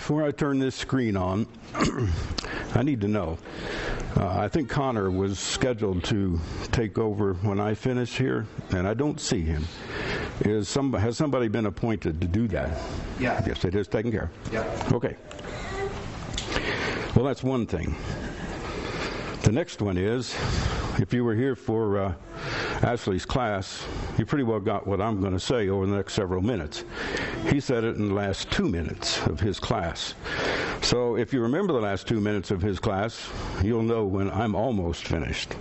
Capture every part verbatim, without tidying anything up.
before I turn this screen on, I need to know. Uh, I think Connor was scheduled to take over when I finish here, and I don't see him. Is some, has somebody been appointed to do that? Yeah. Yes, it is taken care of. Yeah. Okay. Well, that's one thing. The next one is, if you were here for uh, Ashley's class, you pretty well got what I'm going to say over the next several minutes. He said it in the last two minutes of his class. So if you remember the last two minutes of his class, you'll know when I'm almost finished.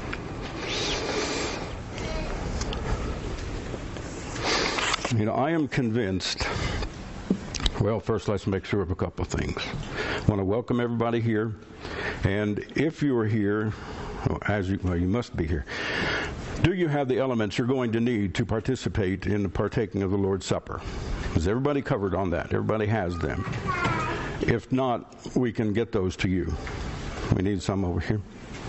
You know, I am convinced. Well, first let's make sure of a couple of things. I want to welcome everybody here. And if you are here, as you, well, you must be here, do you have the elements you're going to need to participate in the partaking of the Lord's Supper? Is everybody covered on that? Everybody has them. If not, we can get those to you. We need some over here.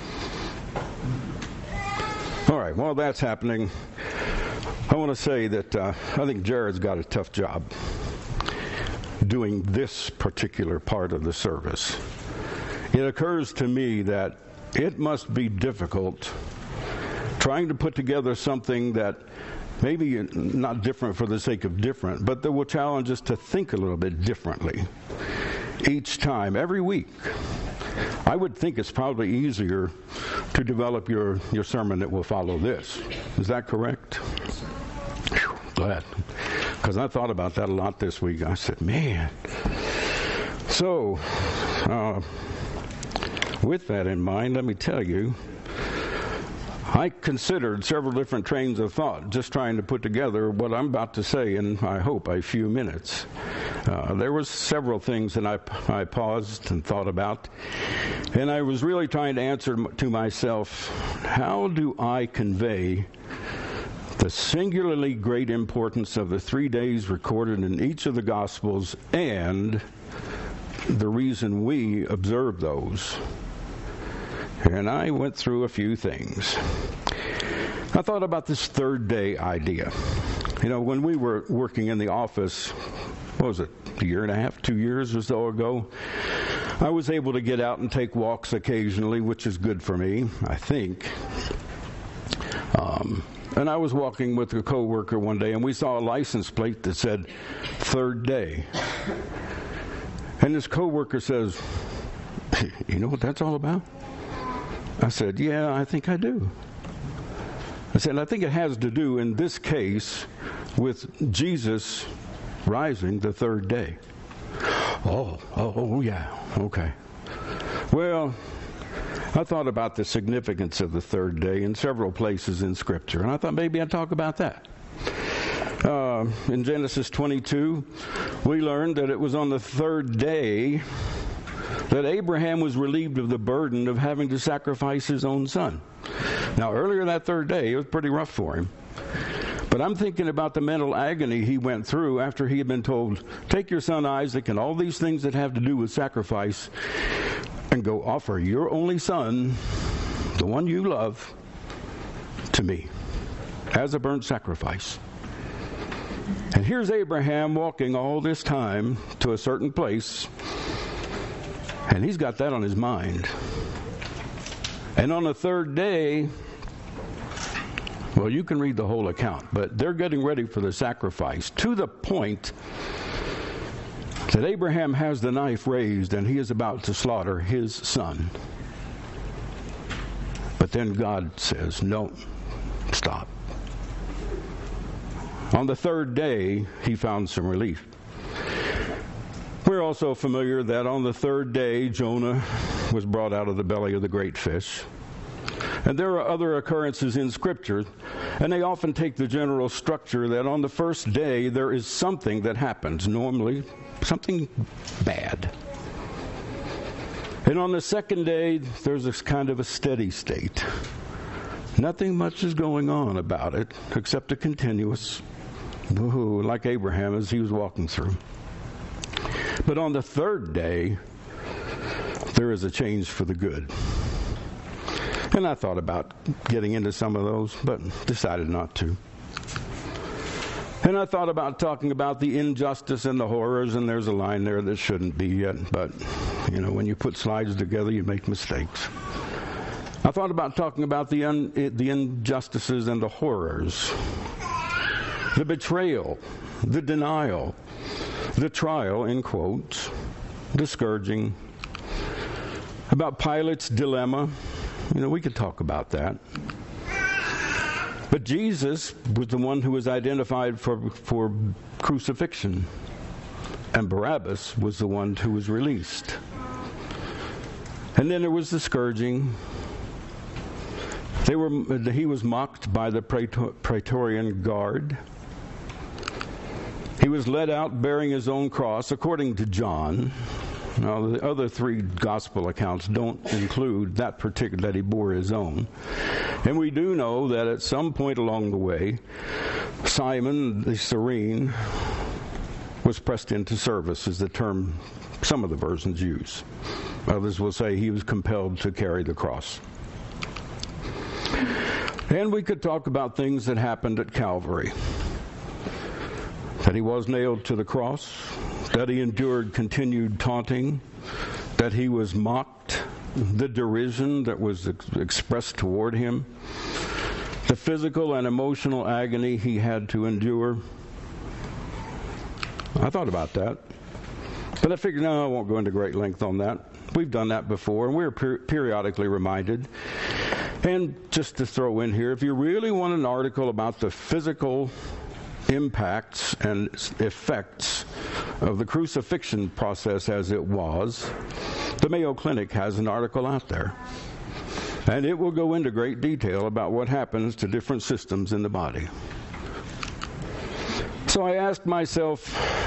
All right, while that's happening, I want to say that uh, I think Jared's got a tough job doing this particular part of the service. It occurs to me that it must be difficult trying to put together something that maybe not different for the sake of different, but that will challenge us to think a little bit differently each time, every week. I would think it's probably easier to develop your, your sermon that will follow this. Is that correct? Whew, glad. Because I thought about that a lot this week. I said, man. So, uh, with that in mind, let me tell you, I considered several different trains of thought just trying to put together what I'm about to say in, I hope, a few minutes. Uh, there was several things that I, I paused and thought about, and I was really trying to answer to myself, how do I convey the singularly great importance of the three days recorded in each of the Gospels and the reason we observe those? And I went through a few things. I thought about this third day idea. You know, when we were working in the office, what was it, a year and a half, two years or so ago, I was able to get out and take walks occasionally, which is good for me, I think. Um, and I was walking with a coworker one day, and we saw a license plate that said third day. And this coworker says, you know what that's all about? I said, yeah, I think I do. I said, I think it has to do, in this case, with Jesus rising the third day. Oh, oh, oh, yeah, okay. Well, I thought about the significance of the third day in several places in Scripture, and I thought maybe I'd talk about that. Uh, in Genesis twenty-two, we learned that it was on the third day that Abraham was relieved of the burden of having to sacrifice his own son. Now, earlier that third day, it was pretty rough for him. But I'm thinking about the mental agony he went through after he had been told, take your son Isaac and all these things that have to do with sacrifice and go offer your only son, the one you love, to me as a burnt sacrifice. And here's Abraham walking all this time to a certain place, and he's got that on his mind. And on the third day, well, you can read the whole account, but they're getting ready for the sacrifice to the point that Abraham has the knife raised and he is about to slaughter his son. But then God says, no, stop. On the third day, he found some relief. We're also familiar that on the third day, Jonah was brought out of the belly of the great fish. And there are other occurrences in Scripture, and they often take the general structure that on the first day there is something that happens, normally something bad. And on the second day, there's this kind of a steady state. Nothing much is going on about it, except a continuous woohoo, like Abraham as he was walking through. But on the third day, there is a change for the good. And I thought about getting into some of those, but decided not to. And I thought about talking about the injustice and the horrors, and there's a line there that shouldn't be yet, but, you know, when you put slides together, you make mistakes. I thought about talking about the un, the injustices and the horrors, the betrayal, the denial, the trial, in quotes, the scourging, about Pilate's dilemma. You know, we could talk about that. But Jesus was the one who was identified for, for crucifixion, and Barabbas was the one who was released. And then there was the scourging. They were, he was mocked by the Praetorian Guard. He was led out bearing his own cross, according to John. Now, the other three gospel accounts don't include that particular, that he bore his own. And we do know that at some point along the way, Simon the Cyrene was pressed into service, is the term some of the versions use. Others will say he was compelled to carry the cross. And we could talk about things that happened at Calvary. That he was nailed to the cross, that he endured continued taunting, that he was mocked, the derision that was ex- expressed toward him, the physical and emotional agony he had to endure. I thought about that. But I figured, no, I won't go into great length on that. We've done that before, and we're per- periodically reminded. And just to throw in here, if you really want an article about the physical impacts and effects of the crucifixion process as it was, the Mayo Clinic has an article out there. And it will go into great detail about what happens to different systems in the body. So I asked myself,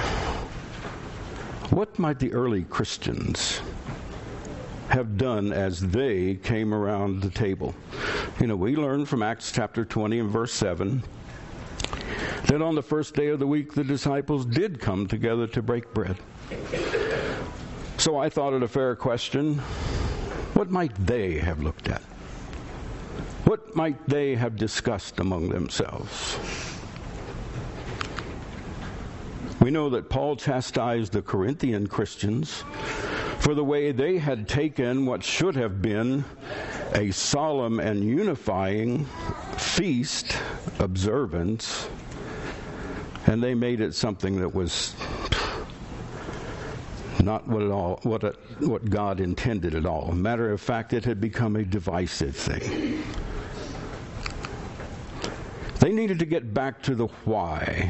what might the early Christians have done as they came around the table? You know, we learn from Acts chapter twenty and verse seven that on the first day of the week the disciples did come together to break bread. So I thought it a fair question, what might they have looked at? What might they have discussed among themselves? We know that Paul chastised the Corinthian Christians for the way they had taken what should have been a solemn and unifying feast observance, and they made it something that was not what at all what it, what God intended at all. Matter of fact, it had become a divisive thing. They needed to get back to the why.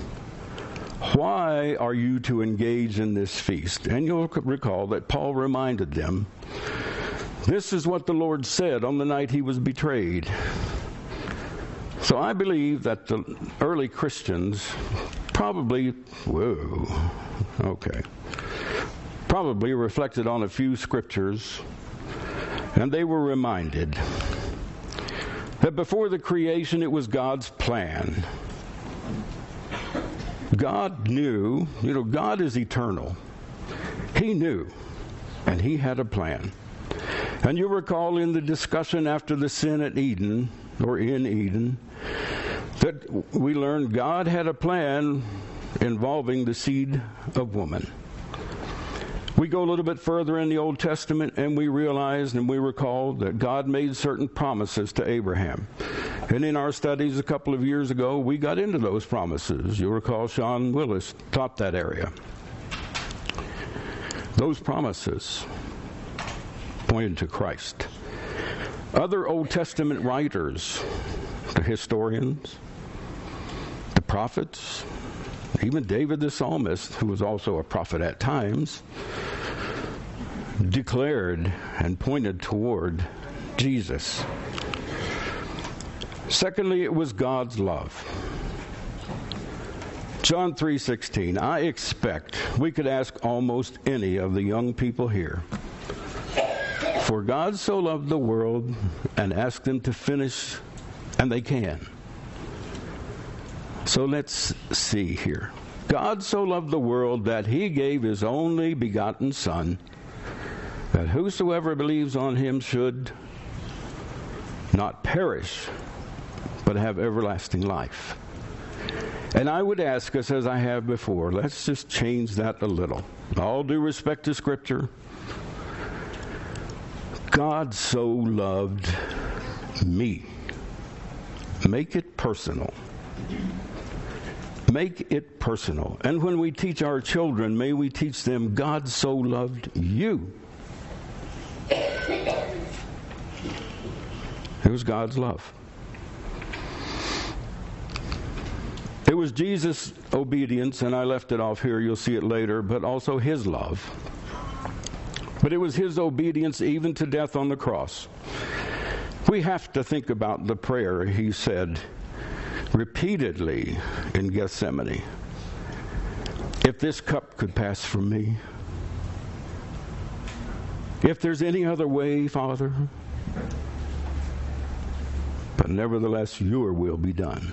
Why are you to engage in this feast? And you'll recall that Paul reminded them, this is what the Lord said on the night he was betrayed. So I believe that the early Christians probably, whoa, okay, probably reflected on a few scriptures, and they were reminded that before the creation it was God's plan. God knew, you know, God is eternal. He knew, and he had a plan. And you recall in the discussion after the sin at Eden, or in Eden, that we learned God had a plan involving the seed of woman. We go a little bit further in the Old Testament and we realize and we recall that God made certain promises to Abraham. And in our studies a couple of years ago, we got into those promises. You'll recall Sean Willis taught that area. Those promises pointed to Christ. Other Old Testament writers, the historians, the prophets, even David the psalmist, who was also a prophet at times, declared and pointed toward Jesus. Secondly, it was God's love. John three sixteen, I expect we could ask almost any of the young people here. For God so loved the world, and ask them to finish, and they can. So let's see here. God so loved the world that he gave his only begotten Son, that whosoever believes on him should not perish, but have everlasting life. And I would ask us, as I have before, let's just change that a little. All due respect to Scripture, God so loved me. Make it personal. Make it personal. And when we teach our children, may we teach them, God so loved you. It was God's love. It was Jesus' obedience, and I left it off here, you'll see it later, but also His love. But it was His obedience even to death on the cross. We have to think about the prayer He said repeatedly in Gethsemane. If this cup could pass from me, if there's any other way, Father, but nevertheless your will be done.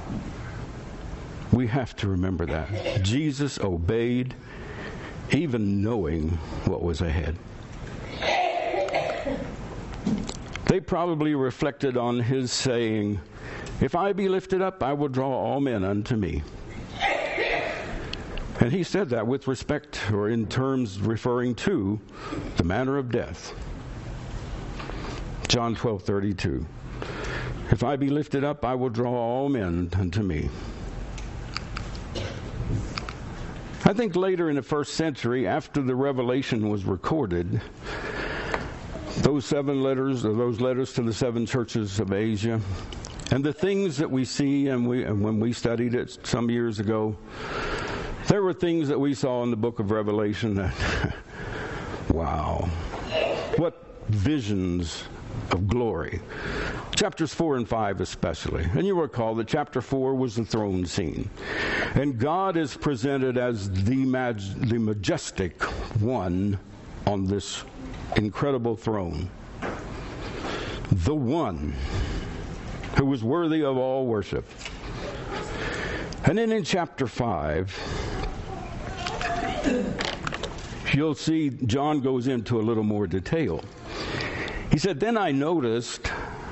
We have to remember that. Jesus obeyed, even knowing what was ahead. They probably reflected on His saying, if I be lifted up, I will draw all men unto me. And He said that with respect, or in terms referring to the manner of death. John twelve thirty-two. If I be lifted up, I will draw all men unto me. I think later in the first century, after the Revelation was recorded, those seven letters, or those letters to the seven churches of Asia, and the things that we see, and we, and when we studied it some years ago, there were things that we saw in the book of Revelation that, wow, what visions of glory. Chapters four and five especially. And you recall that chapter four was the throne scene. And God is presented as the, mag- the majestic one on this incredible throne. The one who was worthy of all worship. And then in chapter five, you'll see John goes into a little more detail. He said, then I noticed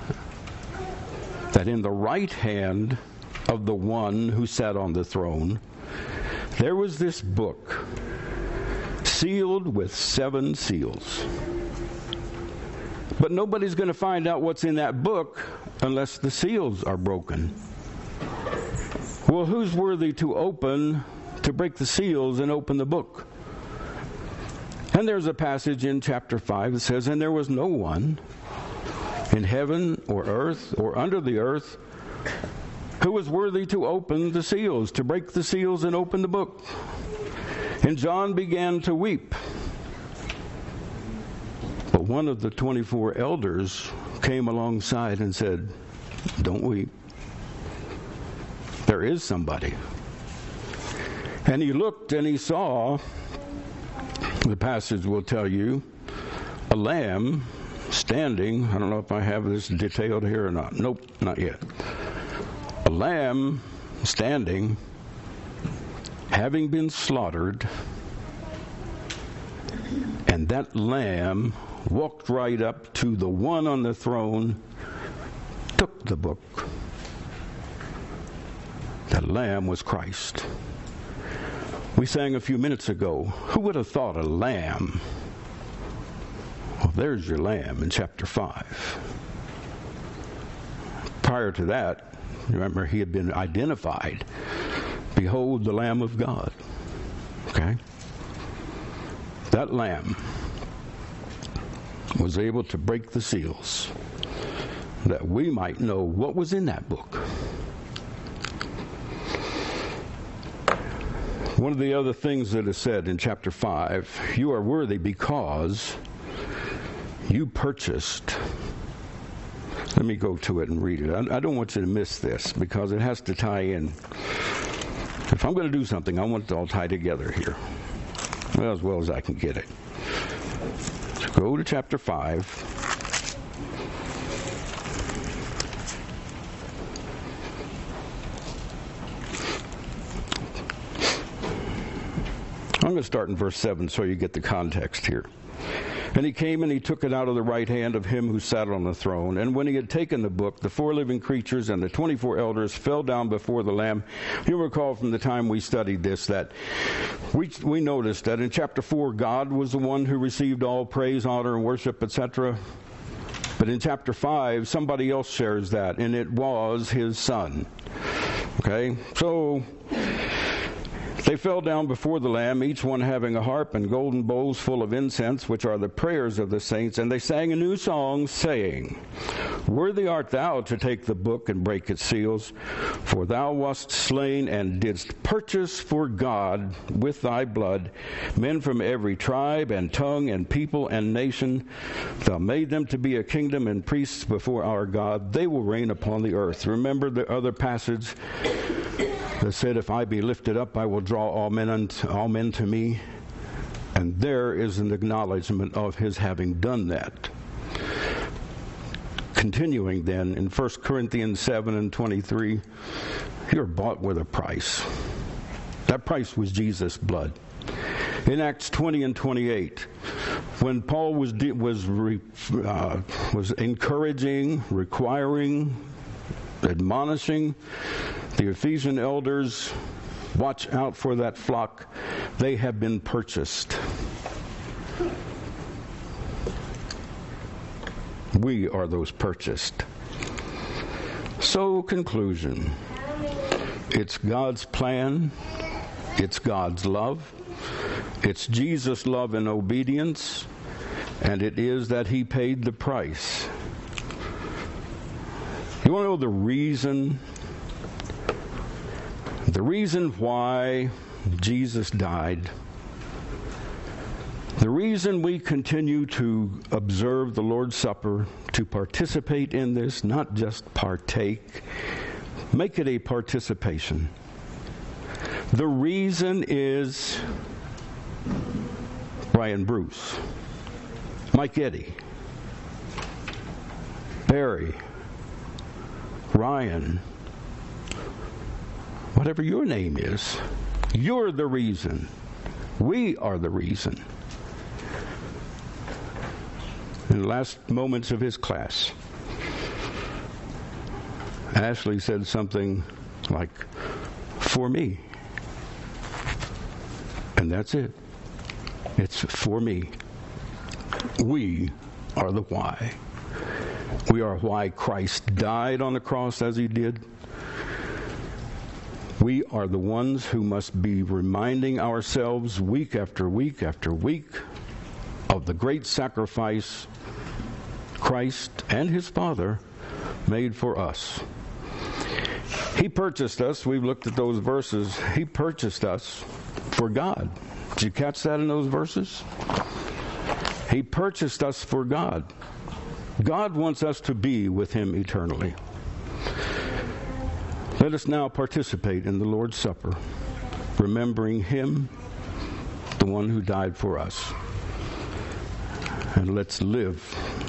that in the right hand of the one who sat on the throne, there was this book sealed with seven seals. But nobody's going to find out what's in that book unless the seals are broken. Well, who's worthy to open, to break the seals and open the book? And there's a passage in chapter five that says, and there was no one in heaven or earth or under the earth who was worthy to open the seals, to break the seals and open the book. And John began to weep. But one of the twenty-four elders came alongside and said, don't weep. There is somebody. And he looked and he saw, the passage will tell you, a lamb standing. I don't know if I have this detailed here or not. Nope, not yet. A lamb standing, having been slaughtered, and that lamb walked right up to the one on the throne, took the book. That lamb was Christ. We sang a few minutes ago, who would have thought a lamb? Well, there's your lamb in chapter five. Prior to that, remember, he had been identified. Behold the Lamb of God. Okay? That lamb was able to break the seals that we might know what was in that book. One of the other things that is said in chapter five, you are worthy because you purchased. Let me go to it and read it. I, I don't want you to miss this because it has to tie in. If I'm going to do something, I want it to all tie together here. Well, as well as I can get it. So go to chapter five. I'm going to start in verse seven so you get the context here. And he came and he took it out of the right hand of him who sat on the throne. And when he had taken the book, the four living creatures and the twenty-four elders fell down before the Lamb. You'll recall from the time we studied this that we, we noticed that in chapter four, God was the one who received all praise, honor, and worship, et cetera. But in chapter five, somebody else shares that, and it was his son. Okay? So they fell down before the Lamb, each one having a harp and golden bowls full of incense, which are the prayers of the saints. And they sang a new song, saying, Worthy art thou to take the book and break its seals, for thou wast slain and didst purchase for God with thy blood men from every tribe and tongue and people and nation. Thou made them to be a kingdom and priests before our God. They will reign upon the earth. Remember the other passage that said, If I be lifted up, I will draw all men unto, all men to me. And there is an acknowledgement of his having done that. Continuing then in First Corinthians seven and twenty-three, you're bought with a price. That price was Jesus' blood. In Acts twenty and twenty-eight, when Paul was was uh, was encouraging, requiring, admonishing the Ephesian elders, watch out for that flock. They have been purchased. We are those purchased. So, conclusion. It's God's plan. It's God's love. It's Jesus' love and obedience. And it is that he paid the price. You want to know the reason? The reason why Jesus died. The reason we continue to observe the Lord's Supper, to participate in this, not just partake, make it a participation. The reason is Brian Bruce, Mike Eddy, Barry, Ryan, whatever your name is, you're the reason. We are the reason. In the last moments of his class, Ashley said something like, for me. And that's it. It's for me. We are the why. We are why Christ died on the cross as he did. We are the ones who must be reminding ourselves week after week after week of the great sacrifice Christ and his Father made for us. He purchased us. We've looked at those verses. He purchased us for God. Did you catch that in those verses? He purchased us for God. God wants us to be with him eternally. Let us now participate in the Lord's Supper, remembering him, the one who died for us. And let's live